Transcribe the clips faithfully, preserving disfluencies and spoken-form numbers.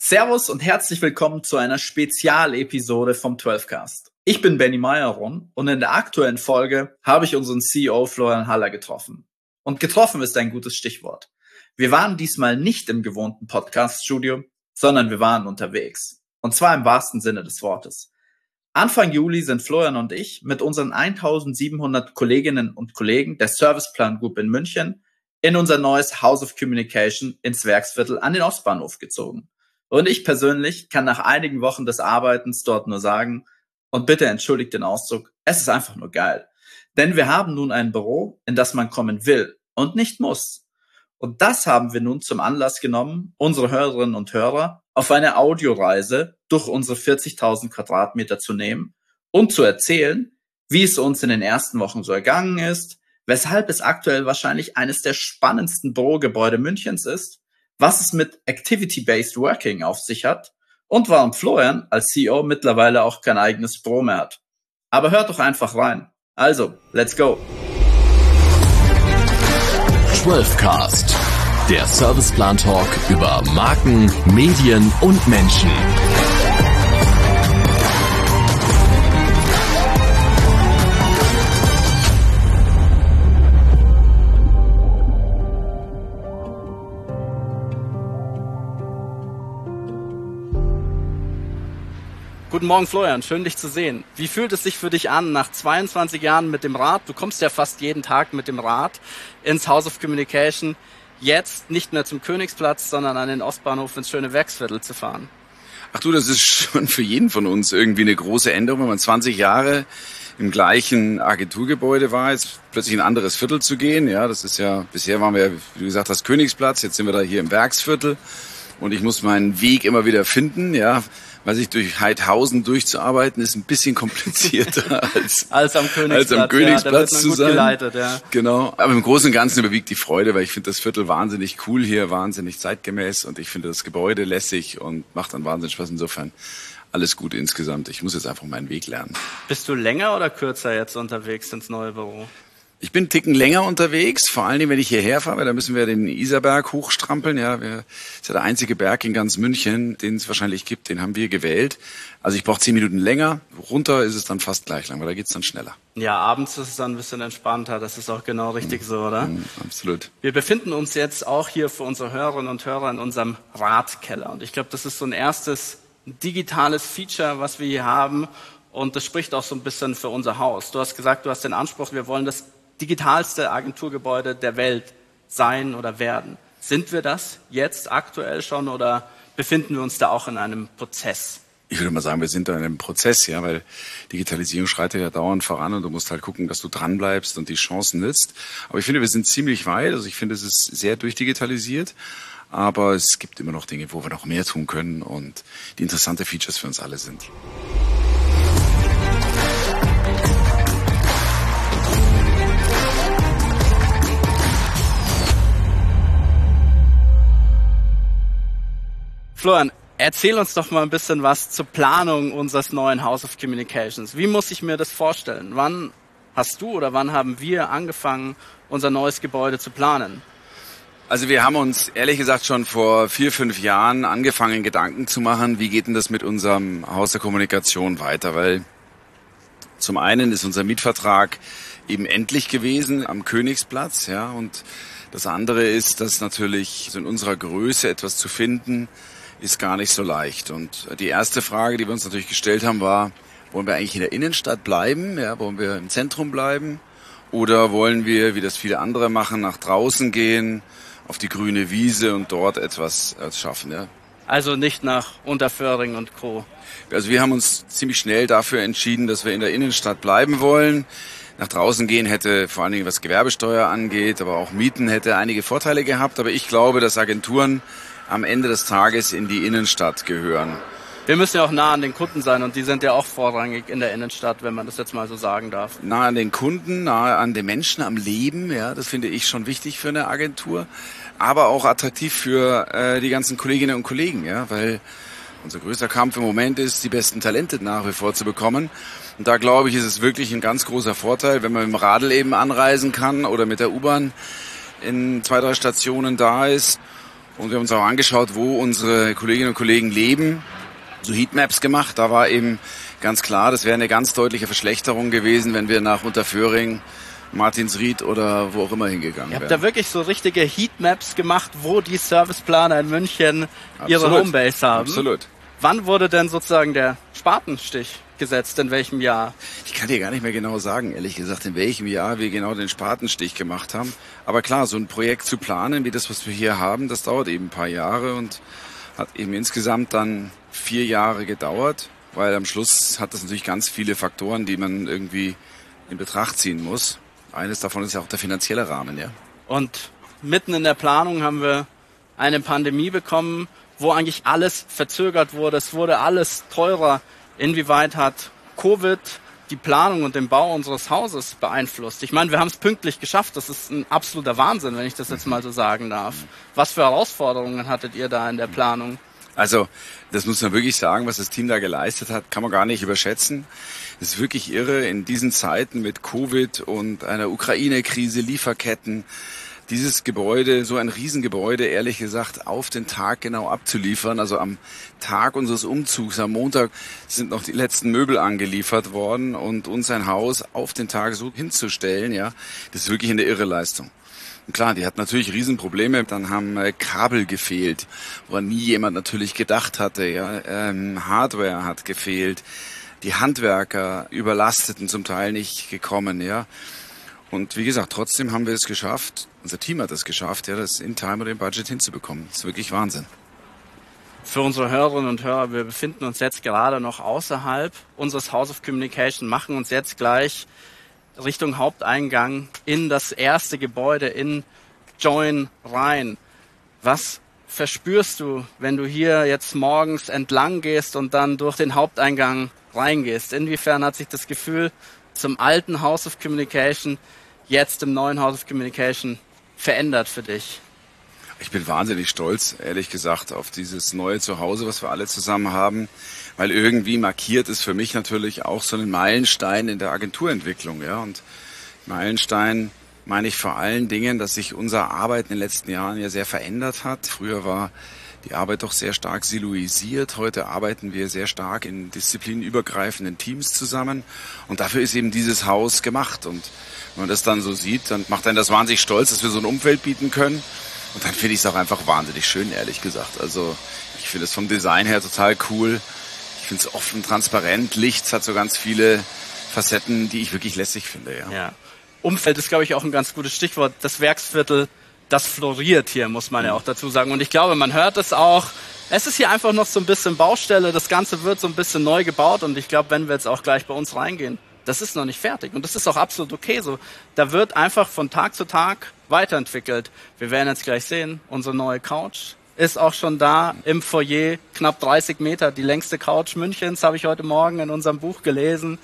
Servus und herzlich willkommen zu einer Spezialepisode vom zwölf Cast. Ich bin Benny Meyerron und in der aktuellen Folge habe ich unseren C E O Florian Haller getroffen. Und getroffen ist ein gutes Stichwort. Wir waren diesmal nicht im gewohnten Podcast-Studio, sondern wir waren unterwegs. Und zwar im wahrsten Sinne des Wortes. Anfang Juli sind Florian und ich mit unseren eintausendsiebenhundert Kolleginnen und Kollegen der Serviceplan Group in München in unser neues House of Communication ins Werksviertel an den Ostbahnhof gezogen. Und ich persönlich kann nach einigen Wochen des Arbeitens dort nur sagen, und bitte entschuldigt den Ausdruck, es ist einfach nur geil. Denn wir haben nun ein Büro, in das man kommen will und nicht muss. Und das haben wir nun zum Anlass genommen, unsere Hörerinnen und Hörer auf eine Audioreise durch unsere vierzigtausend Quadratmeter zu nehmen und zu erzählen, wie es uns in den ersten Wochen so ergangen ist, weshalb es aktuell wahrscheinlich eines der spannendsten Bürogebäude Münchens ist, was es mit Activity-Based Working auf sich hat und warum Florian als C E O mittlerweile auch kein eigenes Büro mehr hat. Aber hört doch einfach rein. Also, let's go. zwölf Cast, der Serviceplan-Talk über Marken, Medien und Menschen. Guten Morgen, Florian. Schön, dich zu sehen. Wie fühlt es sich für dich an, nach zweiundzwanzig Jahren mit dem Rad, du kommst ja fast jeden Tag mit dem Rad ins House of Communication, jetzt nicht mehr zum Königsplatz, sondern an den Ostbahnhof ins schöne Werksviertel zu fahren? Ach du, das ist schon für jeden von uns irgendwie eine große Änderung, wenn man zwanzig Jahre im gleichen Agenturgebäude war, jetzt plötzlich in ein anderes Viertel zu gehen. Ja, das ist ja, bisher waren wir, wie du gesagt hast, Königsplatz, jetzt sind wir da hier im Werksviertel und ich muss meinen Weg immer wieder finden, ja. Weil sich durch Heidhausen durchzuarbeiten, ist ein bisschen komplizierter als, als am Königsplatz, als am Königsplatz ja, zu gut sein. Geleitet, ja. Genau. Aber im Großen und Ganzen überwiegt die Freude, weil ich finde das Viertel wahnsinnig cool hier, wahnsinnig zeitgemäß und ich finde das Gebäude lässig und macht dann wahnsinnig Spaß. Insofern alles gut insgesamt. Ich muss jetzt einfach meinen Weg lernen. Bist du länger oder kürzer jetzt unterwegs ins neue Büro? Ich bin einen Ticken länger unterwegs, vor allen Dingen, wenn ich hierher fahre, weil da müssen wir den Isarberg hochstrampeln. Ja, wir, das ist ja der einzige Berg in ganz München, den es wahrscheinlich gibt, den haben wir gewählt. Also ich brauche zehn Minuten länger, runter ist es dann fast gleich lang, weil da geht's dann schneller. Ja, abends ist es dann ein bisschen entspannter, das ist auch genau richtig so, oder? Mhm, absolut. Wir befinden uns jetzt auch hier für unsere Hörerinnen und Hörer in unserem Radkeller. Und ich glaube, das ist so ein erstes digitales Feature, was wir hier haben. Und das spricht auch so ein bisschen für unser Haus. Du hast gesagt, du hast den Anspruch, wir wollen das digitalste Agenturgebäude der Welt sein oder werden. Sind wir das jetzt aktuell schon oder befinden wir uns da auch in einem Prozess? Ich würde mal sagen, wir sind da in einem Prozess, ja, weil Digitalisierung schreitet ja dauernd voran und du musst halt gucken, dass du dranbleibst und die Chancen nutzt. Aber ich finde, wir sind ziemlich weit. Also ich finde, es ist sehr durchdigitalisiert. Aber es gibt immer noch Dinge, wo wir noch mehr tun können und die interessante Features für uns alle sind. Florian, erzähl uns doch mal ein bisschen was zur Planung unseres neuen House of Communications. Wie muss ich mir das vorstellen? Wann hast du oder wann haben wir angefangen, unser neues Gebäude zu planen? Also wir haben uns ehrlich gesagt schon vor vier, fünf Jahren angefangen, Gedanken zu machen, wie geht denn das mit unserem Haus der Kommunikation weiter? Weil zum einen ist unser Mietvertrag eben endlich gewesen am Königsplatz, ja, und das andere ist, dass natürlich in unserer Größe etwas zu finden, ist gar nicht so leicht. Und die erste Frage, die wir uns natürlich gestellt haben, war, wollen wir eigentlich in der Innenstadt bleiben? Ja, wollen wir im Zentrum bleiben? Oder wollen wir, wie das viele andere machen, nach draußen gehen, auf die grüne Wiese und dort etwas schaffen? Ja? Also nicht nach Unterföhring und Co. Also wir haben uns ziemlich schnell dafür entschieden, dass wir in der Innenstadt bleiben wollen. Nach draußen gehen hätte vor allen Dingen, was Gewerbesteuer angeht, aber auch Mieten hätte einige Vorteile gehabt. Aber ich glaube, dass Agenturen am Ende des Tages in die Innenstadt gehören. Wir müssen ja auch nah an den Kunden sein und die sind ja auch vorrangig in der Innenstadt, wenn man das jetzt mal so sagen darf. Nah an den Kunden, nah an den Menschen, am Leben, ja, das finde ich schon wichtig für eine Agentur, aber auch attraktiv für äh, die ganzen Kolleginnen und Kollegen, ja, weil unser größter Kampf im Moment ist, die besten Talente nach wie vor zu bekommen. Und da glaube ich, ist es wirklich ein ganz großer Vorteil, wenn man mit dem Radl eben anreisen kann oder mit der U-Bahn in zwei, drei Stationen da ist. Und wir haben uns auch angeschaut, wo unsere Kolleginnen und Kollegen leben. So Heatmaps gemacht. Da war eben ganz klar, das wäre eine ganz deutliche Verschlechterung gewesen, wenn wir nach Unterföhring, Martinsried oder wo auch immer hingegangen wären. Ihr habt da wirklich so richtige Heatmaps gemacht, wo die Serviceplaner in München Absolut. ihre Homebase haben. Absolut. Wann wurde denn sozusagen der Spatenstich gesetzt? In welchem Jahr? Ich kann dir gar nicht mehr genau sagen, ehrlich gesagt, in welchem Jahr wir genau den Spatenstich gemacht haben. Aber klar, so ein Projekt zu planen, wie das, was wir hier haben, das dauert eben ein paar Jahre und hat eben insgesamt dann vier Jahre gedauert, weil am Schluss hat das natürlich ganz viele Faktoren, die man irgendwie in Betracht ziehen muss. Eines davon ist ja auch der finanzielle Rahmen, ja. Und mitten in der Planung haben wir eine Pandemie bekommen, wo eigentlich alles verzögert wurde. Es wurde alles teurer. Inwieweit hat Covid die Planung und den Bau unseres Hauses beeinflusst? Ich meine, wir haben es pünktlich geschafft. Das ist ein absoluter Wahnsinn, wenn ich das jetzt mal so sagen darf. Was für Herausforderungen hattet ihr da in der Planung? Also, das muss man wirklich sagen, was das Team da geleistet hat, kann man gar nicht überschätzen. Das ist wirklich irre in diesen Zeiten mit Covid und einer Ukraine-Krise, Lieferketten, dieses Gebäude, so ein Riesengebäude, ehrlich gesagt, auf den Tag genau abzuliefern. Also am Tag unseres Umzugs, am Montag, sind noch die letzten Möbel angeliefert worden und uns ein Haus auf den Tag so hinzustellen, ja, das ist wirklich eine irre Leistung. Und klar, die hat natürlich Riesenprobleme. Dann haben äh, Kabel gefehlt, woran nie jemand natürlich gedacht hatte. Ja, ähm, Hardware hat gefehlt. Die Handwerker überlasteten, zum Teil nicht gekommen. Ja, und wie gesagt, trotzdem haben wir es geschafft. Unser Team hat es geschafft, ja, das in Time und im Budget hinzubekommen. Das ist wirklich Wahnsinn. Für unsere Hörerinnen und Hörer, wir befinden uns jetzt gerade noch außerhalb unseres House of Communication, machen uns jetzt gleich Richtung Haupteingang in das erste Gebäude in Join rein. Was verspürst du, wenn du hier jetzt morgens entlang gehst und dann durch den Haupteingang reingehst? Inwiefern hat sich das Gefühl zum alten House of Communication jetzt im neuen House of Communication verändert für dich? Ich bin wahnsinnig stolz, ehrlich gesagt, auf dieses neue Zuhause, was wir alle zusammen haben, weil irgendwie markiert es für mich natürlich auch so einen Meilenstein in der Agenturentwicklung, ja. Und Meilenstein meine ich vor allen Dingen, dass sich unser Arbeiten in den letzten Jahren ja sehr verändert hat. Früher war die Arbeit doch sehr stark siloisiert. Heute arbeiten wir sehr stark in disziplinübergreifenden Teams zusammen. Und dafür ist eben dieses Haus gemacht. Und wenn man das dann so sieht, dann macht einen das wahnsinnig stolz, dass wir so ein Umfeld bieten können. Und dann finde ich es auch einfach wahnsinnig schön, ehrlich gesagt. Also ich finde es vom Design her total cool. Ich finde es offen, transparent. Licht hat so ganz viele Facetten, die ich wirklich lässig finde. Ja. Ja. Umfeld ist, glaube ich, auch ein ganz gutes Stichwort. Das Werksviertel, das floriert hier, muss man ja auch dazu sagen. Und ich glaube, man hört es auch. Es ist hier einfach noch so ein bisschen Baustelle. Das Ganze wird so ein bisschen neu gebaut. Und ich glaube, wenn wir jetzt auch gleich bei uns reingehen, das ist noch nicht fertig. Und das ist auch absolut okay so. Da wird einfach von Tag zu Tag weiterentwickelt. Wir werden jetzt gleich sehen, unsere neue Couch ist auch schon da im Foyer, knapp dreißig Meter, die längste Couch Münchens, habe ich heute Morgen in unserem Buch gelesen.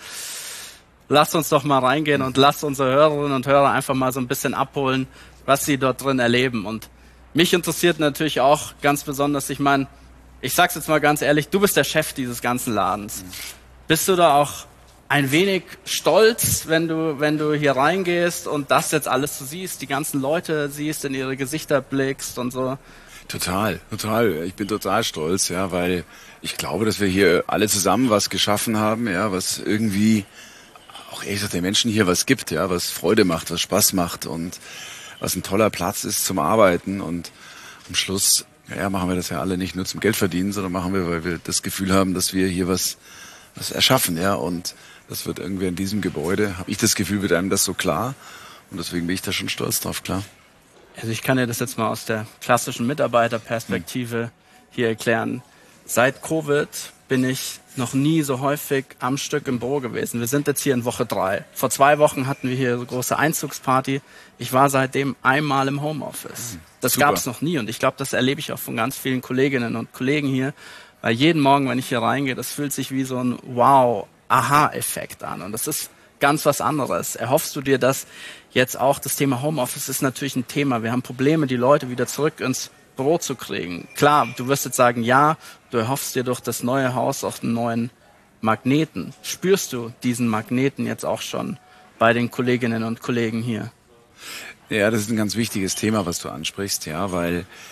Lasst uns doch mal reingehen und lasst unsere Hörerinnen und Hörer einfach mal so ein bisschen abholen, was sie dort drin erleben. Und mich interessiert natürlich auch ganz besonders, ich meine, ich sag's jetzt mal ganz ehrlich, du bist der Chef dieses ganzen Ladens. Bist du da auch ein wenig stolz, wenn du, wenn du hier reingehst und das jetzt alles so siehst, die ganzen Leute siehst, in ihre Gesichter blickst und so? Total, total. Ich bin total stolz, ja, weil ich glaube, dass wir hier alle zusammen was geschaffen haben, ja, was irgendwie auch ehrlich gesagt den Menschen hier was gibt, ja, was Freude macht, was Spaß macht und was ein toller Platz ist zum Arbeiten. Und am Schluss, ja, machen wir das ja alle nicht nur zum Geld verdienen, sondern machen wir, weil wir das Gefühl haben, dass wir hier was, was erschaffen, ja, und das wird irgendwie in diesem Gebäude, habe ich das Gefühl, wird einem das so klar. Und deswegen bin ich da schon stolz drauf, klar. Also ich kann dir das jetzt mal aus der klassischen Mitarbeiterperspektive hier erklären. Seit Covid bin ich noch nie so häufig am Stück im Büro gewesen. Wir sind jetzt hier in Woche drei. Vor zwei Wochen hatten wir hier eine große Einzugsparty. Ich war seitdem einmal im Homeoffice. Das gab es noch nie. Und ich glaube, das erlebe ich auch von ganz vielen Kolleginnen und Kollegen hier. Weil jeden Morgen, wenn ich hier reingehe, das fühlt sich wie so ein Wow, Aha-Effekt an. Und das ist ganz was anderes. Erhoffst du dir das jetzt auch? Das Thema Homeoffice ist natürlich ein Thema. Wir haben Probleme, die Leute wieder zurück ins Büro zu kriegen. Klar, du wirst jetzt sagen, ja, du erhoffst dir durch das neue Haus auch einen neuen Magneten. Spürst du diesen Magneten jetzt auch schon bei den Kolleginnen und Kollegen hier? Ja, das ist ein ganz wichtiges Thema, was du ansprichst, ja, weil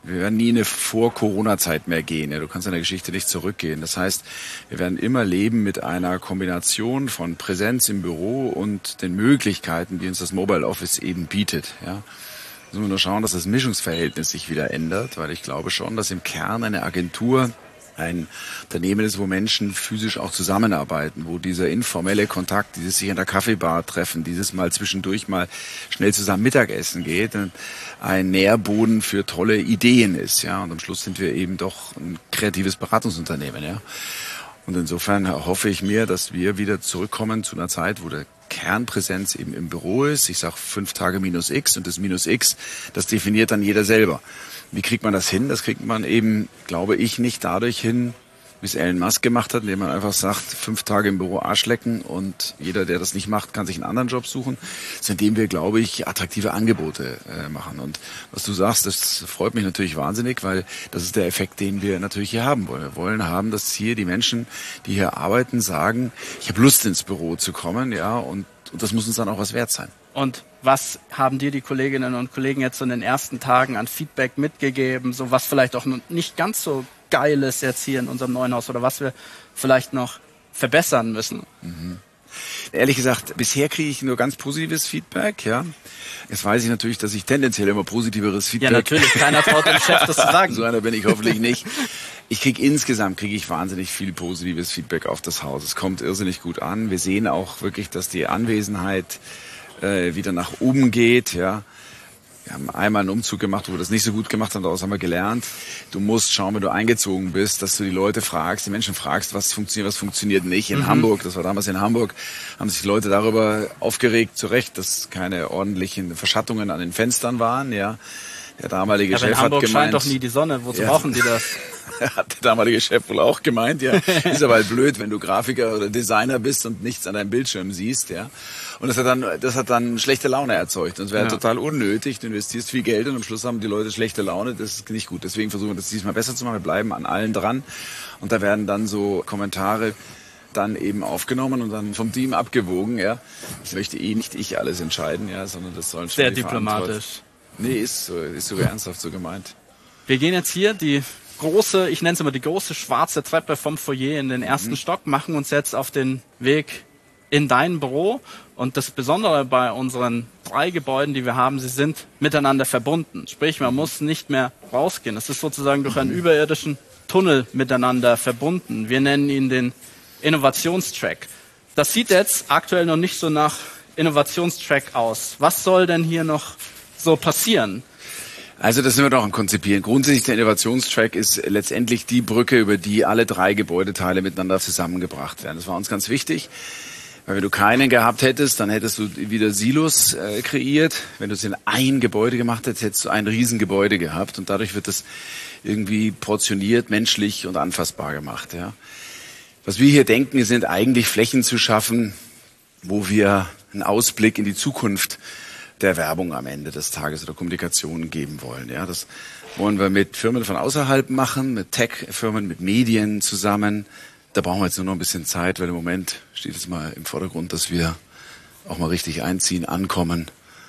Wir werden nie eine Vor-Corona-Zeit mehr gehen. Ja, du kannst in der Geschichte nicht zurückgehen. Das heißt, wir werden immer leben mit einer Kombination von Präsenz im Büro und den Möglichkeiten, die uns das Mobile Office eben bietet. Ja. Müssen wir nur schauen, dass das Mischungsverhältnis sich wieder ändert, weil ich glaube schon, dass im Kern eine Agentur ein Unternehmen ist, wo Menschen physisch auch zusammenarbeiten, wo dieser informelle Kontakt, dieses sich in der Kaffeebar treffen, dieses mal zwischendurch mal schnell zusammen Mittagessen geht, ein Nährboden für tolle Ideen ist, ja. Und am Schluss sind wir eben doch ein kreatives Beratungsunternehmen, ja. Und insofern hoffe ich mir, dass wir wieder zurückkommen zu einer Zeit, wo der Kernpräsenz eben im Büro ist. Ich sage fünf Tage minus X und das minus X, das definiert dann jeder selber. Wie kriegt man das hin? Das kriegt man eben, glaube ich, nicht dadurch hin, wie es Elon Musk gemacht hat, indem man einfach sagt, fünf Tage im Büro Arsch lecken und jeder, der das nicht macht, kann sich einen anderen Job suchen, indem wir, glaube ich, attraktive Angebote äh, machen. Und was du sagst, das freut mich natürlich wahnsinnig, weil das ist der Effekt, den wir natürlich hier haben wollen. Wir wollen haben, dass hier die Menschen, die hier arbeiten, sagen, ich habe Lust ins Büro zu kommen, ja, und, und das muss uns dann auch was wert sein. Und was haben dir die Kolleginnen und Kollegen jetzt so in den ersten Tagen an Feedback mitgegeben, so was vielleicht auch nicht ganz so geil ist jetzt hier in unserem neuen Haus oder was wir vielleicht noch verbessern müssen? Mhm. Ehrlich gesagt, bisher kriege ich nur ganz positives Feedback, ja. Jetzt weiß ich natürlich, dass ich tendenziell immer positiveres Feedback... Ja, natürlich, keiner traut dem Chef das zu sagen. So einer bin ich hoffentlich nicht. Ich kriege insgesamt, kriege ich wahnsinnig viel positives Feedback auf das Haus. Es kommt irrsinnig gut an. Wir sehen auch wirklich, dass die Anwesenheit äh, wieder nach oben geht, ja. Wir haben einmal einen Umzug gemacht, wo wir das nicht so gut gemacht haben, daraus haben wir gelernt. Du musst schauen, wenn du eingezogen bist, dass du die Leute fragst, die Menschen fragst, was funktioniert, was funktioniert nicht. In mhm. Hamburg, das war damals in Hamburg, haben sich die Leute darüber aufgeregt, zu Recht, dass keine ordentlichen Verschattungen an den Fenstern waren, ja. Der damalige Aber Chef in Hamburg hat gemeint, scheint doch nie die Sonne, wozu ja, brauchen die das? Hat der damalige Chef wohl auch gemeint, ja. Ist aber halt blöd, wenn du Grafiker oder Designer bist und nichts an deinem Bildschirm siehst, ja. Und das hat dann, das hat dann schlechte Laune erzeugt. Und es wäre ja. total unnötig. Du investierst viel Geld und am Schluss haben die Leute schlechte Laune. Das ist nicht gut. Deswegen versuchen wir das diesmal besser zu machen. Wir bleiben an allen dran. Und da werden dann so Kommentare dann eben aufgenommen und dann vom Team abgewogen, ja. Das möchte eh nicht ich alles entscheiden, ja, sondern das sollen schon sehr die diplomatisch. Nee, ist so, ist sogar ernsthaft so gemeint. Wir gehen jetzt hier die große, ich nenne es immer die große schwarze Treppe vom Foyer in den ersten mhm. Stock, machen uns jetzt auf den Weg in dein Büro. Und das Besondere bei unseren drei Gebäuden, die wir haben, sie sind miteinander verbunden. Sprich, man muss nicht mehr rausgehen. Es ist sozusagen durch einen überirdischen Tunnel miteinander verbunden. Wir nennen ihn den Innovationstrack. Das sieht jetzt aktuell noch nicht so nach Innovationstrack aus. Was soll denn hier noch so passieren? Also das sind wir doch am Konzipieren. Grundsätzlich der Innovationstrack ist letztendlich die Brücke, über die alle drei Gebäudeteile miteinander zusammengebracht werden. Das war uns ganz wichtig, weil wenn du keinen gehabt hättest, dann hättest du wieder Silos äh, kreiert. Wenn du es in ein Gebäude gemacht hättest, hättest du ein Riesengebäude gehabt und dadurch wird das irgendwie portioniert, menschlich und anfassbar gemacht. Ja. Was wir hier denken, sind eigentlich Flächen zu schaffen, wo wir einen Ausblick in die Zukunft der Werbung am Ende des Tages oder Kommunikation geben wollen. Ja, das wollen wir mit Firmen von außerhalb machen, mit Tech-Firmen, mit Medien zusammen. Da brauchen wir jetzt nur noch ein bisschen Zeit, weil im Moment steht es mal im Vordergrund, dass wir auch mal richtig einziehen, ankommen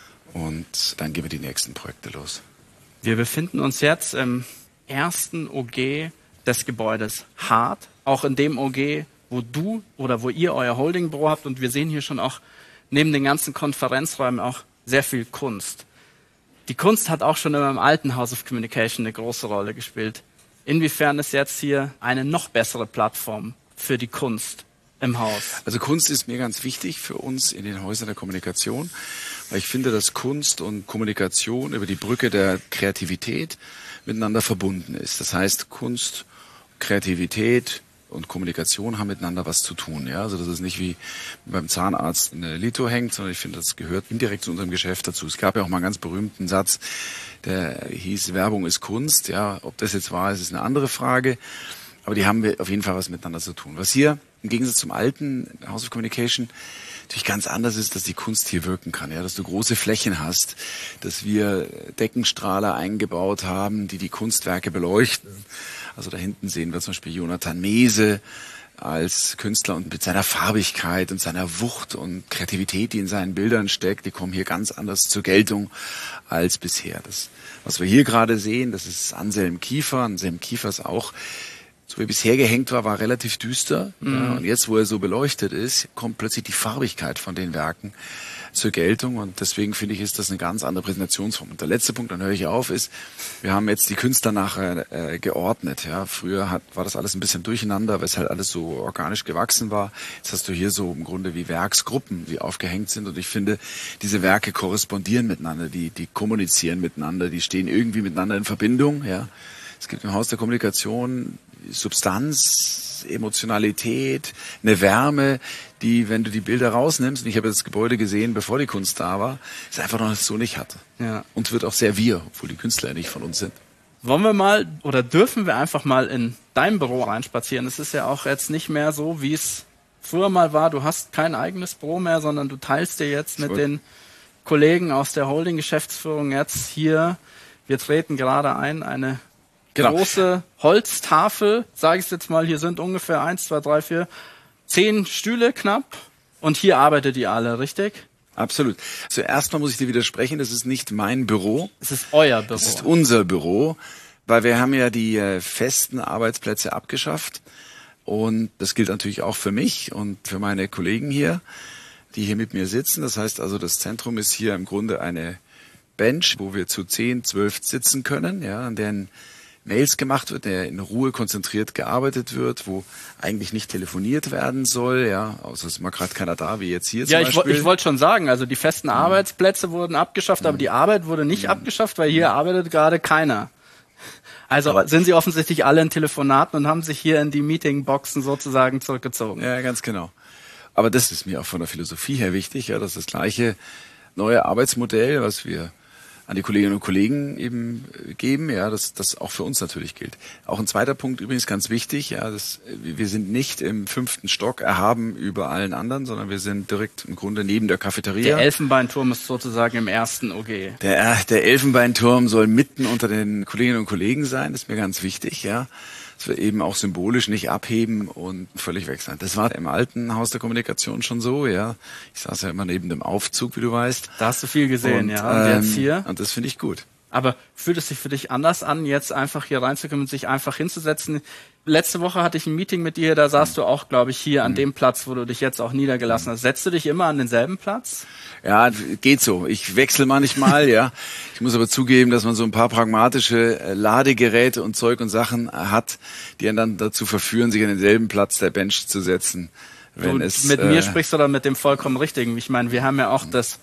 und dann gehen wir die nächsten Projekte los. Wir befinden uns jetzt im ersten O G des Gebäudes Hart, auch in dem O G, wo du oder wo ihr euer Holdingbüro habt und wir sehen hier schon auch neben den ganzen Konferenzräumen auch sehr viel Kunst. Die Kunst hat auch schon in meinem alten House of Communication eine große Rolle gespielt. Inwiefern ist jetzt hier eine noch bessere Plattform für die Kunst im Haus? Also Kunst ist mir ganz wichtig für uns in den Häusern der Kommunikation, weil ich finde, dass Kunst und Kommunikation über die Brücke der Kreativität miteinander verbunden ist. Das heißt, Kunst, Kreativität und Kommunikation haben miteinander was zu tun. Ja, also das ist nicht wie beim Zahnarzt eine Lito hängt, sondern ich finde, das gehört indirekt zu unserem Geschäft dazu. Es gab ja auch mal einen ganz berühmten Satz, der hieß, Werbung ist Kunst. Ja, ob das jetzt wahr ist, ist eine andere Frage. Aber die haben wir auf jeden Fall was miteinander zu tun. Was hier im Gegensatz zum alten House of Communication natürlich ganz anders ist, dass die Kunst hier wirken kann. Ja, dass du große Flächen hast, dass wir Deckenstrahler eingebaut haben, die die Kunstwerke beleuchten. Also da hinten sehen wir zum Beispiel Jonathan Mese, als Künstler und mit seiner Farbigkeit und seiner Wucht und Kreativität, die in seinen Bildern steckt, die kommen hier ganz anders zur Geltung als bisher. Das, was wir hier gerade sehen, das ist Anselm Kiefer. Anselm Kiefer ist auch, so wie er bisher gehängt war, war relativ düster. Mhm. Ja, und jetzt, wo er so beleuchtet ist, kommt plötzlich die Farbigkeit von den Werken zur Geltung, und deswegen finde ich, ist das eine ganz andere Präsentationsform. Und der letzte Punkt, dann höre ich auf, ist, wir haben jetzt die Künstler nachher äh, geordnet. Ja, früher hat, war das alles ein bisschen durcheinander, weil es halt alles so organisch gewachsen war. Jetzt hast du hier so im Grunde wie Werksgruppen, die aufgehängt sind, und ich finde, diese Werke korrespondieren miteinander, die, die kommunizieren miteinander, die stehen irgendwie miteinander in Verbindung. Ja, es gibt im Haus der Kommunikation Substanz, Emotionalität, eine Wärme, die, wenn du die Bilder rausnimmst, und ich habe das Gebäude gesehen, bevor die Kunst da war, es einfach noch so nicht hatte. Ja. Und wird auch sehr wir, obwohl die Künstler ja nicht von uns sind. Wollen wir mal, oder dürfen wir einfach mal in dein Büro reinspazieren? Es ist ja auch jetzt nicht mehr so, wie es früher mal war. Du hast kein eigenes Büro mehr, sondern du teilst dir jetzt mit den Kollegen aus der Holding-Geschäftsführung jetzt hier, wir treten gerade ein, eine Genau. große Holztafel, sage ich jetzt mal, hier sind ungefähr eins, zwei, drei, vier, zehn Stühle knapp, und hier arbeitet ihr alle, richtig? Absolut. Zuerst mal muss ich dir widersprechen, das ist nicht mein Büro. Es ist euer Büro. Es ist unser Büro, weil wir haben ja die äh, festen Arbeitsplätze abgeschafft, und das gilt natürlich auch für mich und für meine Kollegen hier, die hier mit mir sitzen. Das heißt also, das Zentrum ist hier im Grunde eine Bench, wo wir zu zehn, zwölf sitzen können, ja, an deren Mails gemacht wird, der in Ruhe konzentriert gearbeitet wird, wo eigentlich nicht telefoniert werden soll, ja, außer es ist mal gerade keiner da, wie jetzt hier ja, zum Beispiel. Ja, ich, ich wollte schon sagen, also die festen mhm. Arbeitsplätze wurden abgeschafft, mhm. aber die Arbeit wurde nicht mhm. abgeschafft, weil hier mhm. arbeitet gerade keiner. Also aber sind sie offensichtlich alle in Telefonaten und haben sich hier in die Meetingboxen sozusagen zurückgezogen. Ja, ganz genau. Aber das ist mir auch von der Philosophie her wichtig, ja, dass das gleiche neue Arbeitsmodell, was wir an die Kolleginnen und Kollegen eben geben, ja, dass das auch für uns natürlich gilt. Auch ein zweiter Punkt übrigens ganz wichtig, ja, das, wir sind nicht im fünften Stock erhaben über allen anderen, sondern wir sind direkt im Grunde neben der Cafeteria. Der Elfenbeinturm ist sozusagen im ersten O G. Der, der Elfenbeinturm soll mitten unter den Kolleginnen und Kollegen sein, das ist mir ganz wichtig, ja. Dass wir eben auch symbolisch nicht abheben und völlig weg sein. Das war im alten Haus der Kommunikation schon so, ja. Ich saß ja immer neben dem Aufzug, wie du weißt. Da hast du viel gesehen, und, ja. Und ähm, jetzt hier? Und das finde ich gut. Aber fühlt es sich für dich anders an, jetzt einfach hier reinzukommen und sich einfach hinzusetzen? Letzte Woche hatte ich ein Meeting mit dir, da saßt mhm. du auch, glaube ich, hier an mhm. dem Platz, wo du dich jetzt auch niedergelassen hast. Setzt du dich immer an denselben Platz? Ja, geht so. Ich wechsle manchmal, ja. Ich muss aber zugeben, dass man so ein paar pragmatische Ladegeräte und Zeug und Sachen hat, die einen dann dazu verführen, sich an denselben Platz der Bench zu setzen. Wenn du, es, mit äh, mir sprichst du dann mit dem vollkommen Richtigen. Ich meine, wir haben ja auch das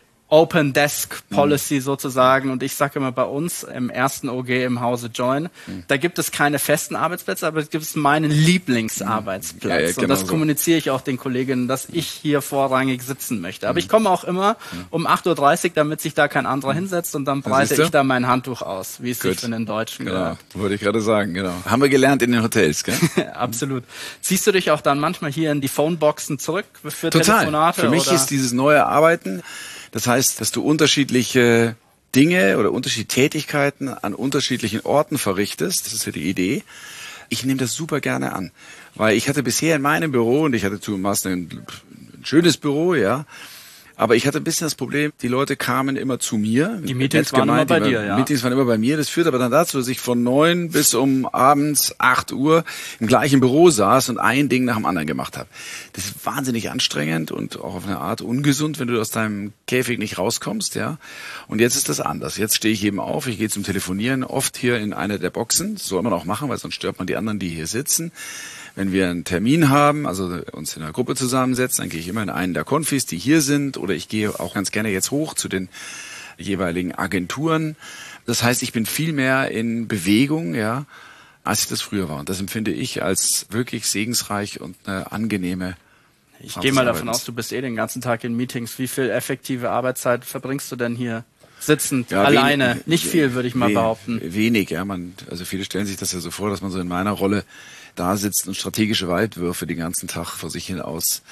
Open Desk Policy mhm. sozusagen, und ich sage immer, bei uns im ersten O G im Hause Join, mhm. da gibt es keine festen Arbeitsplätze, aber es gibt meinen Lieblingsarbeitsplatz. Ja, ja, genau, und das so. kommuniziere ich auch den Kolleginnen, dass ich hier vorrangig sitzen möchte. Aber mhm. ich komme auch immer mhm. um acht Uhr dreißig, damit sich da kein anderer hinsetzt, und dann breite ich da mein Handtuch aus, wie es Gut. sich für den Deutschen genau. gehört. Wollte ich gerade sagen, genau. Haben wir gelernt in den Hotels, gell? Absolut. Ziehst du dich auch dann manchmal hier in die Phoneboxen zurück für Total. Telefonate? Für mich oder? ist dieses neue Arbeiten, das heißt, dass du unterschiedliche Dinge oder unterschiedliche Tätigkeiten an unterschiedlichen Orten verrichtest. Das ist ja die Idee. Ich nehme das super gerne an, weil ich hatte bisher in meinem Büro, und ich hatte zumeist ein, ein schönes Büro, ja, aber ich hatte ein bisschen das Problem, die Leute kamen immer zu mir. Die Meetings waren immer bei dir, ja. Die Meetings waren immer bei mir. Das führt aber dann dazu, dass ich von neun bis um abends acht Uhr im gleichen Büro saß und ein Ding nach dem anderen gemacht habe. Das ist wahnsinnig anstrengend und auch auf eine Art ungesund, wenn du aus deinem Käfig nicht rauskommst, ja. Und jetzt ist das anders. Jetzt stehe ich eben auf, ich gehe zum Telefonieren, oft hier in eine der Boxen. Das soll man auch machen, weil sonst stört man die anderen, die hier sitzen. Wenn wir einen Termin haben, also uns in einer Gruppe zusammensetzen, dann gehe ich immer in einen der Konfis, die hier sind, oder ich gehe auch ganz gerne jetzt hoch zu den jeweiligen Agenturen. Das heißt, ich bin viel mehr in Bewegung, ja, als ich das früher war. Und das empfinde ich als wirklich segensreich und eine angenehme Ich gehe mal davon aus, du bist eh den ganzen Tag in Meetings. Wie viel effektive Arbeitszeit verbringst du denn hier sitzend, ja, alleine? Wenig, Nicht viel, würde ich mal wenig, behaupten. Wenig, ja. Man, also viele stellen sich das ja so vor, dass man so in meiner Rolle da sitzt und strategische Weitwürfe den ganzen Tag vor sich hin aus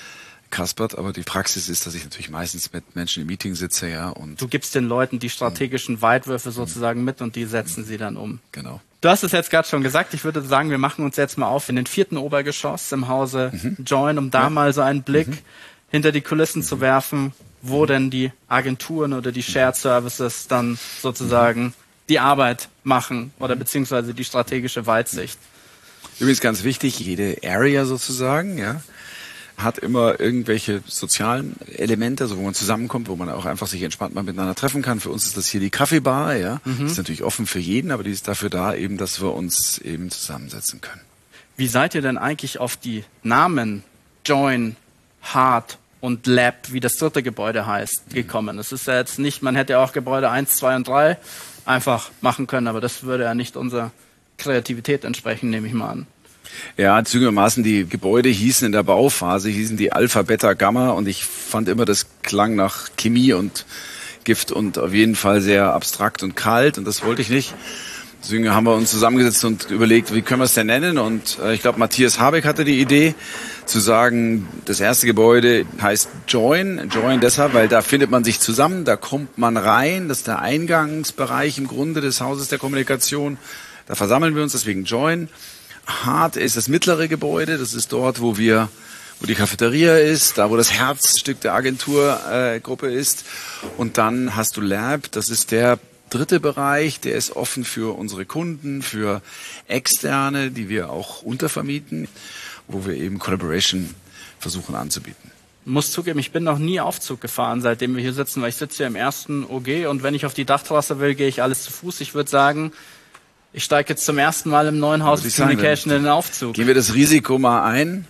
kaspert, aber die Praxis ist, dass ich natürlich meistens mit Menschen im Meeting sitze, ja. Und du gibst den Leuten die strategischen Weitwürfe sozusagen mit und die setzen sie dann um. Genau. Du hast es jetzt gerade schon gesagt, ich würde sagen, wir machen uns jetzt mal auf in den vierten Obergeschoss im Hause mhm. Join, um da ja. mal so einen Blick mhm. hinter die Kulissen mhm. zu werfen, wo denn die Agenturen oder die Shared Services dann sozusagen mhm. die Arbeit machen oder beziehungsweise die strategische Weitsicht. Übrigens ganz wichtig, jede Area sozusagen, ja, hat immer irgendwelche sozialen Elemente, also wo man zusammenkommt, wo man auch einfach sich entspannt mal miteinander treffen kann. Für uns ist das hier die Kaffeebar, ja. Mhm. Ist natürlich offen für jeden, aber die ist dafür da eben, dass wir uns eben zusammensetzen können. Wie seid ihr denn eigentlich auf die Namen Join, Heart und Lab, wie das dritte Gebäude heißt, gekommen? Es ist ja jetzt nicht, man hätte ja auch Gebäude eins, zwei und drei einfach machen können, aber das würde ja nicht unserer Kreativität entsprechen, nehme ich mal an. Ja, zügigermaßen, die Gebäude hießen in der Bauphase, hießen die Alpha, Beta, Gamma und ich fand immer, das klang nach Chemie und Gift und auf jeden Fall sehr abstrakt und kalt und das wollte ich nicht. Deswegen haben wir uns zusammengesetzt und überlegt, wie können wir es denn nennen und äh, ich glaube, Matthias Habeck hatte die Idee zu sagen, das erste Gebäude heißt Join, Join deshalb, weil da findet man sich zusammen, da kommt man rein, das ist der Eingangsbereich im Grunde des Hauses der Kommunikation, da versammeln wir uns, deswegen Join. Heart ist das mittlere Gebäude, das ist dort, wo wir, wo die Cafeteria ist, da wo das Herzstück der Agenturgruppe äh, ist. Und dann hast du Lab, das ist der dritte Bereich, der ist offen für unsere Kunden, für Externe, die wir auch untervermieten, wo wir eben Collaboration versuchen anzubieten. Ich muss zugeben, ich bin noch nie Aufzug gefahren, seitdem wir hier sitzen, weil ich sitze hier im ersten O G und wenn ich auf die Dachterrasse will, gehe ich alles zu Fuß. Ich würde sagen, ich steige jetzt zum ersten Mal im neuen House of Communication in den Aufzug. Gehen wir das Risiko mal ein.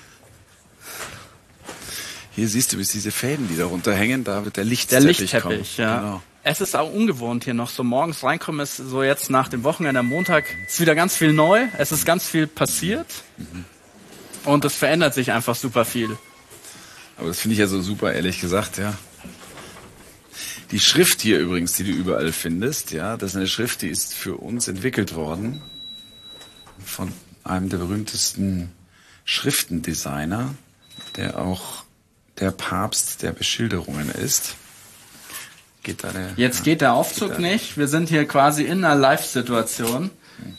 Hier siehst du, wie diese Fäden, die darunter hängen, da wird der Lichtteppich Der Lichtteppich, kommen. ja. Genau. Es ist auch ungewohnt hier noch so morgens reinkommen, ist so jetzt nach dem Wochenende am Montag, ist wieder ganz viel neu, es ist ganz viel passiert mhm. und es verändert sich einfach super viel. Aber das finde ich ja so super, ehrlich gesagt, ja. Die Schrift hier übrigens, die du überall findest, ja, das ist eine Schrift, die ist für uns entwickelt worden von einem der berühmtesten Schriftendesigner, der auch der Papst der Beschilderungen ist. Geht da der, Jetzt geht der Aufzug geht nicht. Wir sind hier quasi in einer Live-Situation.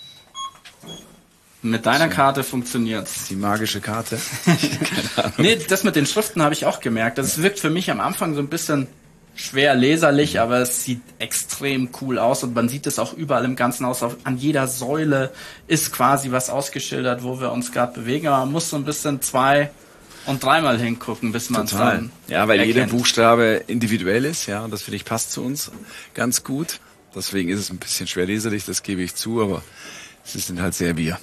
Mit deiner so. Karte funktioniert's. Die magische Karte. Keine Ahnung. Nee, das mit den Schriften habe ich auch gemerkt. Das wirkt für mich am Anfang so ein bisschen schwer leserlich, aber es sieht extrem cool aus und man sieht es auch überall im ganzen Haus. An jeder Säule ist quasi was ausgeschildert, wo wir uns gerade bewegen. Aber man muss so ein bisschen zwei und dreimal hingucken, bis man es dann Ja, weil erkennt. Jeder Buchstabe individuell ist, ja, und das finde ich passt zu uns ganz gut. Deswegen ist es ein bisschen schwer leserlich, das gebe ich zu, aber es sind halt sehr wir.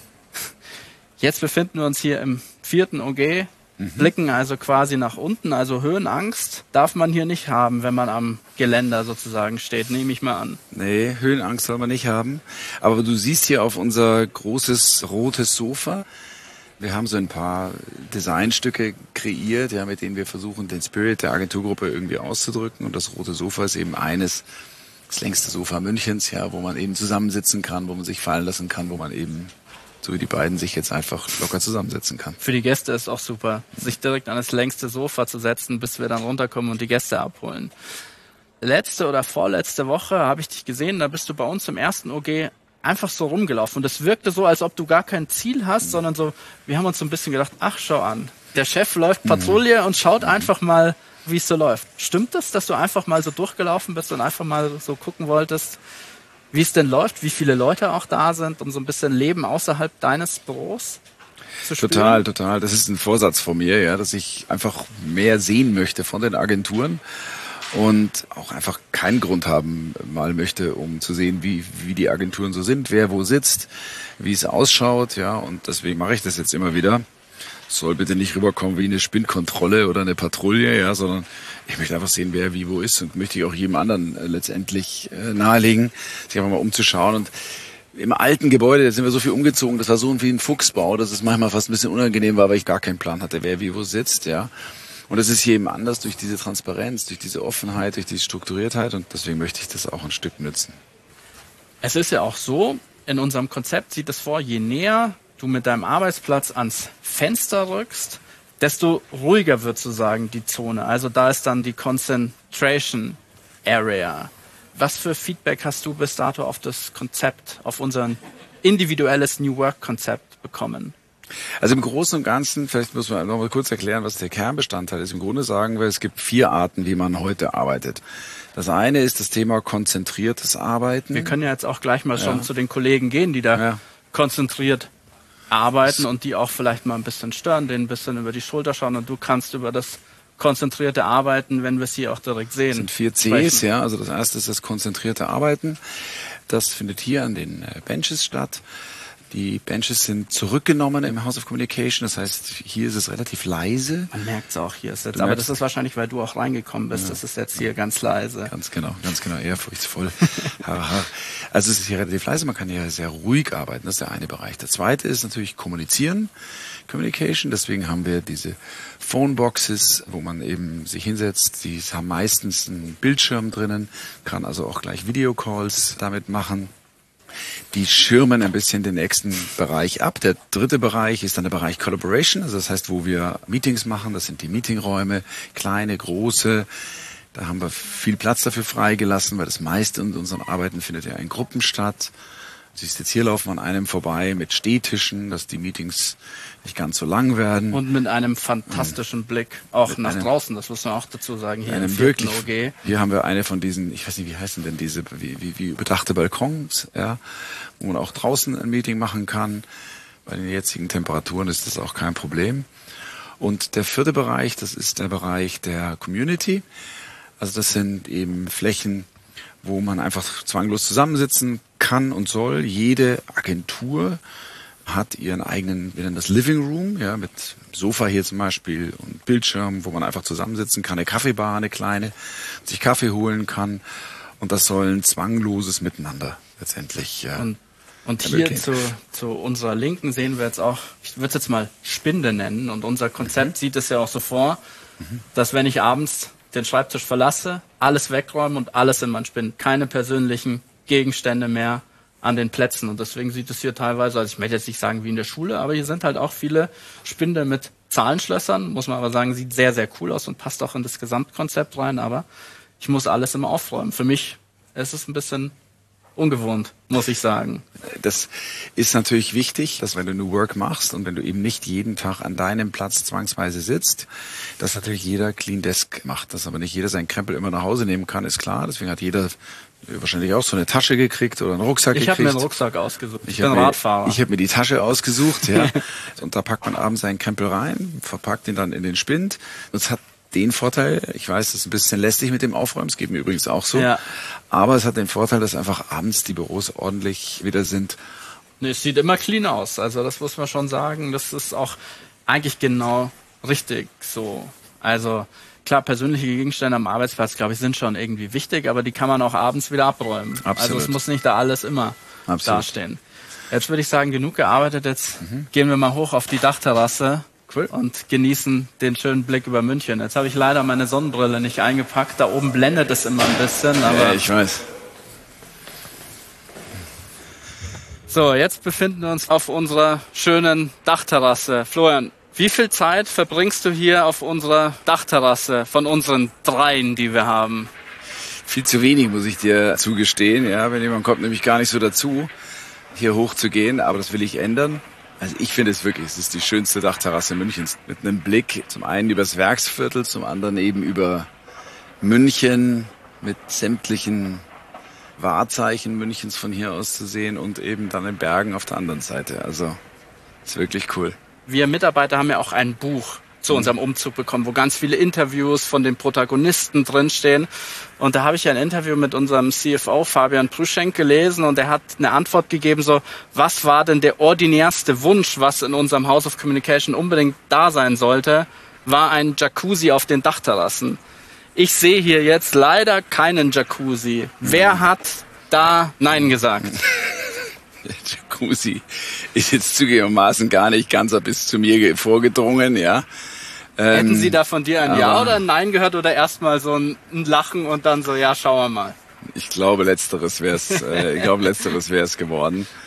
Jetzt befinden wir uns hier im vierten O G. Mhm. Blicken also quasi nach unten, also Höhenangst darf man hier nicht haben, wenn man am Geländer sozusagen steht, nehme ich mal an. Nee, Höhenangst soll man nicht haben. Aber du siehst hier auf unser großes rotes Sofa, wir haben so ein paar Designstücke kreiert, ja, mit denen wir versuchen, den Spirit der Agenturgruppe irgendwie auszudrücken. Und das rote Sofa ist eben eines, das längste Sofa Münchens, ja, wo man eben zusammensitzen kann, wo man sich fallen lassen kann, wo man eben so wie die beiden sich jetzt einfach locker zusammensetzen kann. Für die Gäste ist auch super, sich direkt an das längste Sofa zu setzen, bis wir dann runterkommen und die Gäste abholen. Letzte oder vorletzte Woche habe ich dich gesehen, da bist du bei uns im ersten O G einfach so rumgelaufen. Und es wirkte so, als ob du gar kein Ziel hast, mhm. sondern so, wir haben uns so ein bisschen gedacht, ach, schau an. Der Chef läuft Patrouille mhm. und schaut mhm. einfach mal, wie es so läuft. Stimmt das, dass du einfach mal so durchgelaufen bist und einfach mal so gucken wolltest, wie es denn läuft, wie viele Leute auch da sind, um so ein bisschen Leben außerhalb deines Büros zu spüren? Total, total. Das ist ein Vorsatz von mir, ja, dass ich einfach mehr sehen möchte von den Agenturen und auch einfach keinen Grund haben mal möchte, um zu sehen, wie wie die Agenturen so sind, wer wo sitzt, wie es ausschaut, ja, und deswegen mache ich das jetzt immer wieder. Soll bitte nicht rüberkommen wie eine Spinnkontrolle oder eine Patrouille, ja, sondern ich möchte einfach sehen, wer wie wo ist und möchte ich auch jedem anderen äh, letztendlich äh, nahelegen, sich einfach mal umzuschauen. Und im alten Gebäude, da sind wir so viel umgezogen, das war so wie ein Fuchsbau, dass es manchmal fast ein bisschen unangenehm war, weil ich gar keinen Plan hatte, wer wie wo sitzt, ja. Und das ist hier eben anders durch diese Transparenz, durch diese Offenheit, durch diese Strukturiertheit und deswegen möchte ich das auch ein Stück nützen. Es ist ja auch so, in unserem Konzept sieht es vor, je näher du mit deinem Arbeitsplatz ans Fenster rückst, desto ruhiger wird sozusagen die Zone. Also da ist dann die Concentration Area. Was für Feedback hast du bis dato auf das Konzept, auf unser individuelles New Work-Konzept bekommen? Also im Großen und Ganzen, vielleicht muss man noch mal kurz erklären, was der Kernbestandteil ist. Im Grunde sagen wir, es gibt vier Arten, wie man heute arbeitet. Das eine ist das Thema konzentriertes Arbeiten. Wir können ja jetzt auch gleich mal schon ja. zu den Kollegen gehen, die da ja. konzentriert arbeiten und die auch vielleicht mal ein bisschen stören, denen ein bisschen über die Schulter schauen und du kannst über das konzentrierte Arbeiten, wenn wir es hier auch direkt sehen. Das sind vier Cs, ja. Also das erste ist das konzentrierte Arbeiten. Das findet hier an den Benches statt. Die Benches sind zurückgenommen im House of Communication. Das heißt, hier ist es relativ leise. Man merkt es auch hier. Ist jetzt, aber das ist wahrscheinlich, weil du auch reingekommen bist. Ja. Das ist jetzt hier ganz leise. Ganz genau, ganz genau. Ehrfurchtsvoll. Also es ist hier relativ leise. Man kann hier sehr ruhig arbeiten. Das ist der eine Bereich. Der zweite ist natürlich Kommunizieren. Communication. Deswegen haben wir diese Phoneboxes, wo man eben sich hinsetzt. Die haben meistens einen Bildschirm drinnen. Kann also auch gleich Videocalls damit machen. Die schirmen ein bisschen den nächsten Bereich ab. Der dritte Bereich ist dann der Bereich Collaboration, also das heißt, wo wir Meetings machen. Das sind die Meetingräume, kleine, große. Da haben wir viel Platz dafür freigelassen, weil das meiste in unseren Arbeiten findet ja in Gruppen statt. Du siehst jetzt hier laufen an einem vorbei mit Stehtischen, dass die Meetings nicht ganz so lang werden. Und mit einem fantastischen und Blick auch nach einem, draußen, das muss man auch dazu sagen, hier im wirklich, O G. Hier haben wir eine von diesen, ich weiß nicht, wie heißen denn diese, wie, wie, wie überdachte Balkons, ja, wo man auch draußen ein Meeting machen kann. Bei den jetzigen Temperaturen ist das auch kein Problem. Und der vierte Bereich, das ist der Bereich der Community. Also das sind eben Flächen, wo man einfach zwanglos zusammensitzen kann und soll. Jede Agentur hat ihren eigenen, wir nennen das Living Room, ja, mit Sofa hier zum Beispiel und Bildschirm, wo man einfach zusammensitzen kann, eine Kaffeebar, eine kleine, sich Kaffee holen kann. Und das soll ein zwangloses Miteinander letztendlich. Ja, und und hier zu, zu unserer Linken sehen wir jetzt auch, ich würde es jetzt mal Spinde nennen. Und unser Konzept mhm. sieht es ja auch so vor, mhm. dass wenn ich abends den Schreibtisch verlasse, alles wegräumen und alles in mein Spind. Keine persönlichen Gegenstände mehr an den Plätzen. Und deswegen sieht es hier teilweise, also ich möchte jetzt nicht sagen wie in der Schule, aber hier sind halt auch viele Spinde mit Zahlenschlössern. Muss man aber sagen, sieht sehr, sehr cool aus und passt auch in das Gesamtkonzept rein. Aber ich muss alles immer aufräumen. Für mich ist es ein bisschen ungewohnt, muss ich sagen. Das ist natürlich wichtig, dass wenn du New Work machst und wenn du eben nicht jeden Tag an deinem Platz zwangsweise sitzt, dass natürlich jeder Clean Desk macht. Dass aber nicht jeder seinen Krempel immer nach Hause nehmen kann, ist klar. Deswegen hat jeder wahrscheinlich auch so eine Tasche gekriegt oder einen Rucksack ich gekriegt. Ich habe mir einen Rucksack ausgesucht. Ich, ich bin mir, Radfahrer. Ich habe mir die Tasche ausgesucht, ja. Und da packt man abends seinen Krempel rein, verpackt ihn dann in den Spind. Und es hat den Vorteil, ich weiß, es ist ein bisschen lästig mit dem Aufräumen, es geht mir übrigens auch so, ja. aber es hat den Vorteil, dass einfach abends die Büros ordentlich wieder sind. Nee, es sieht immer clean aus, also das muss man schon sagen, das ist auch eigentlich genau richtig so. Also klar, persönliche Gegenstände am Arbeitsplatz, glaube ich, sind schon irgendwie wichtig, aber die kann man auch abends wieder abräumen. Absolut. Also es muss nicht da alles immer Absolut. dastehen. Jetzt würde ich sagen, genug gearbeitet, jetzt mhm. gehen wir mal hoch auf die Dachterrasse. Cool. Und genießen den schönen Blick über München. Jetzt habe ich leider meine Sonnenbrille nicht eingepackt. Da oben blendet es immer ein bisschen. Aber ja, ich weiß. So, jetzt befinden wir uns auf unserer schönen Dachterrasse. Florian, wie viel Zeit verbringst du hier auf unserer Dachterrasse von unseren dreien, die wir haben? Viel zu wenig, muss ich dir zugestehen. Ja, wenn jemand kommt, nämlich gar nicht so dazu, hier hoch zu gehen. Aber das will ich ändern. Also ich finde es wirklich, es ist die schönste Dachterrasse Münchens. Mit einem Blick zum einen übers Werksviertel, zum anderen eben über München mit sämtlichen Wahrzeichen Münchens von hier aus zu sehen und eben dann in Bergen auf der anderen Seite. Also ist wirklich cool. Wir Mitarbeiter haben ja auch ein Buch zu unserem Umzug bekommen, wo ganz viele Interviews von den Protagonisten drinstehen. Und da habe ich ein Interview mit unserem C F O Fabian Prüschenk gelesen und er hat eine Antwort gegeben, so, was war denn der ordinärste Wunsch, was in unserem House of Communication unbedingt da sein sollte, war ein Jacuzzi auf den Dachterrassen. Ich sehe hier jetzt leider keinen Jacuzzi. Mhm. Wer hat da Nein gesagt? Der Jacuzzi ist jetzt zugegebenermaßen gar nicht ganz bis zu mir vorgedrungen, ja. Hätten Sie da von dir ein Ja oder ein Nein gehört oder erstmal so ein Lachen und dann so, ja, schauen wir mal? Ich glaube, letzteres wäre es, äh, ich glaube, letzteres wäre es geworden.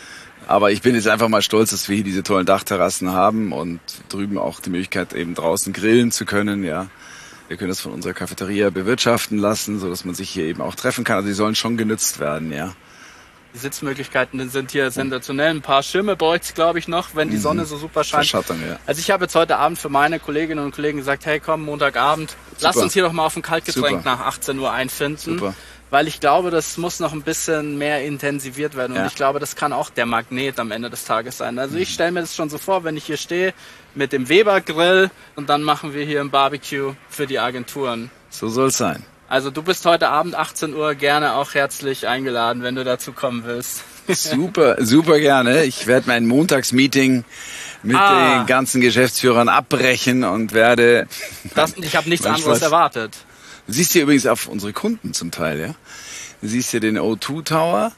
Aber ich bin jetzt einfach mal stolz, dass wir hier diese tollen Dachterrassen haben und drüben auch die Möglichkeit, eben draußen grillen zu können, ja. Wir können das von unserer Cafeteria bewirtschaften lassen, so dass man sich hier eben auch treffen kann. Also die sollen schon genutzt werden, ja. Die Sitzmöglichkeiten sind hier sensationell. Ein paar Schirme bräuchte es, glaube ich, noch, wenn die Sonne so super scheint. Verschattern, ja. Also ich habe jetzt heute Abend für meine Kolleginnen und Kollegen gesagt, hey komm, Montagabend, lass uns hier doch mal auf ein Kaltgetränk Super. nach achtzehn Uhr einfinden. Super. Weil ich glaube, das muss noch ein bisschen mehr intensiviert werden. Und Ja. ich glaube, das kann auch der Magnet am Ende des Tages sein. Also ich stelle mir das schon so vor, wenn ich hier stehe mit dem Weber-Grill und dann machen wir hier ein Barbecue für die Agenturen. So soll es sein. Also du bist heute Abend achtzehn Uhr gerne auch herzlich eingeladen, wenn du dazu kommen willst. Super, super gerne. Ich werde mein Montagsmeeting mit Ah. den ganzen Geschäftsführern abbrechen und werde... Das, ich habe nichts Mein anderes Spaß. erwartet. Du siehst hier übrigens auf unsere Kunden zum Teil, ja. Du siehst hier den O zwei Tower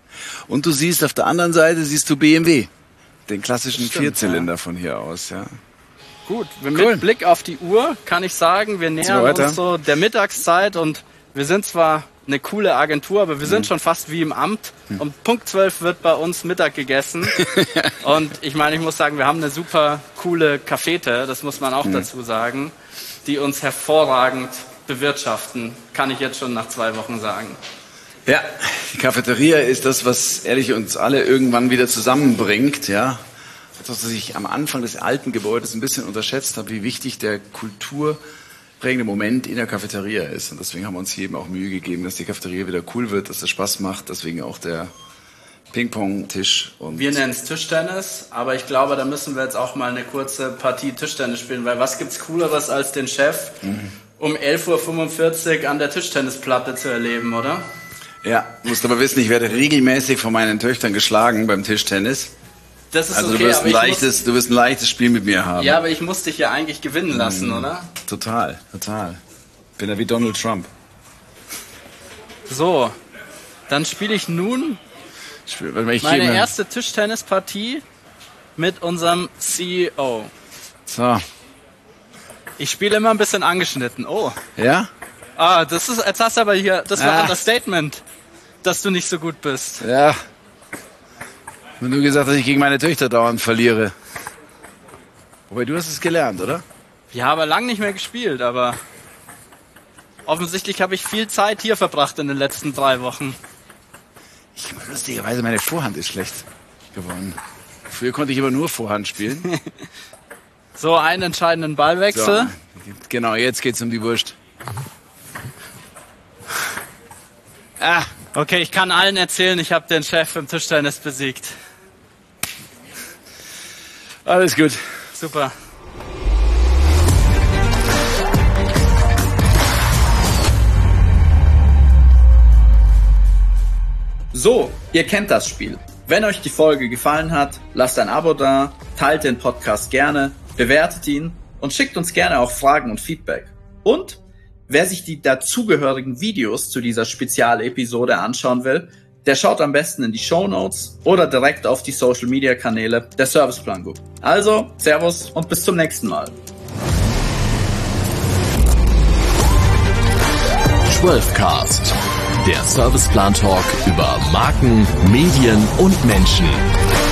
und du siehst auf der anderen Seite siehst du B M W, den klassischen Stimmt, Vierzylinder von hier aus, ja. Gut, mit Cool. Blick auf die Uhr kann ich sagen, wir nähern weiter. uns so der Mittagszeit und wir sind zwar eine coole Agentur, aber wir sind Mhm. schon fast wie im Amt. Um Punkt zwölf wird bei uns Mittag gegessen. Und ich meine, ich muss sagen, wir haben eine super coole Cafete, das muss man auch Mhm. dazu sagen, die uns hervorragend bewirtschaften, kann ich jetzt schon nach zwei Wochen sagen. Ja, die Cafeteria ist das, was ehrlich uns alle irgendwann wieder zusammenbringt, ja. Etwas, was ich am Anfang des alten Gebäudes ein bisschen unterschätzt habe, wie wichtig der kulturprägende Moment in der Cafeteria ist. Und deswegen haben wir uns hier eben auch Mühe gegeben, dass die Cafeteria wieder cool wird, dass das Spaß macht. Deswegen auch der Ping-Pong-Tisch. Und Wir nennen es Tischtennis, aber ich glaube, da müssen wir jetzt auch mal eine kurze Partie Tischtennis spielen, weil was gibt's Cooleres als den Chef um elf Uhr fünfundvierzig an der Tischtennisplatte zu erleben, oder? ja, musst aber wissen, ich werde regelmäßig von meinen Töchtern geschlagen beim Tischtennis. Das ist Also okay, du wirst aber ein ich leichtes, du wirst ein leichtes Spiel mit mir haben. muss, ja, aber ich muss dich ja eigentlich gewinnen lassen, oder? Total, total. Bin ja wie Donald Trump. So, dann spiele ich nun Ich, spiel- warte mal, ich meine geh mal- erste Tischtennispartie mit unserem C E O. So, Ich spiele immer ein bisschen angeschnitten. Oh, ja? ah, das ist, jetzt hast du aber hier, das war Ah. ein Understatement, dass du nicht so gut bist. Ja. Und du gesagt, dass ich gegen meine Töchter dauernd verliere. Wobei, du hast es gelernt, oder? Ja, aber lang nicht mehr gespielt, aber offensichtlich habe ich viel Zeit hier verbracht in den letzten drei Wochen. Ich, lustigerweise, meine Vorhand ist schlecht geworden. Früher konnte ich aber nur Vorhand spielen. So, einen entscheidenden Ballwechsel. So, genau, jetzt geht's um die Wurst. Ah, Okay, ich kann allen erzählen, ich habe den Chef im Tischtennis besiegt. alles gut. Super. So, ihr kennt das Spiel. Wenn euch die Folge gefallen hat, lasst ein Abo da, teilt den Podcast gerne, bewertet ihn und schickt uns gerne auch Fragen und Feedback. Und wer sich die dazugehörigen Videos zu dieser Spezialepisode anschauen will, der schaut am besten in die Shownotes oder direkt auf die Social Media Kanäle der Serviceplan Group. Also, Servus und bis zum nächsten Mal. zwölf Cast, der Serviceplan Talk über Marken, Medien und Menschen.